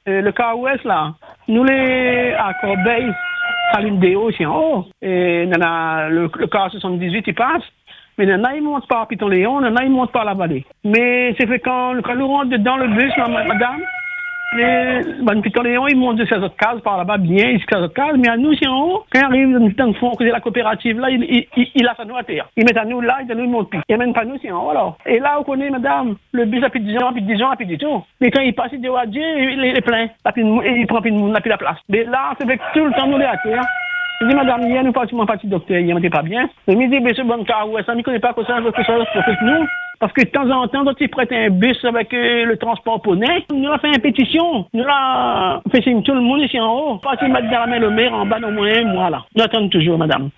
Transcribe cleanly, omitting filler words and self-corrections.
Le car ouest, là, nous les à Corbeil, Saline Déo, c'est en haut. Et le car 78, il passe. Mais il y en a, ils montent par Piton-Léon, il y en a, ils montent par la vallée. Mais c'est fait quand nous rentre dans le bus, madame, Piton-Léon, ils montent de ces autres cases par là-bas, bien, jusqu'à ces autres cases. Mais à nous, c'est en haut. Quand ils arrivent dans le fond, que c'est la coopérative, là, il a sa nous à terre. Ils mettent à nous là, ils montent plus. Ils mènent pas nous, c'est en haut, alors. Et là, on connaît, madame, le bus a plus de 10 ans, plus du tout. Mais quand il passe, il dit, oh, Dieu, il est plein. Il prend plus de monde, il n'a plus la place. Mais là, c'est fait tout le temps, nous, les à terre. Je dis, madame, hier, nous partons parti docteur, il n'était pas bien. Je me dis, ce bon car, ouais, ça ne connaît pas que ça, que ça, que nous. Parce que de temps en temps, quand ils prêtent un bus avec le transport poney, nous avons fait une pétition. Nous avons fait signe tout le monde ici en haut. Parti mettre dans la main le maire, en bas, au moins un mois, là. Nous attendons toujours, madame.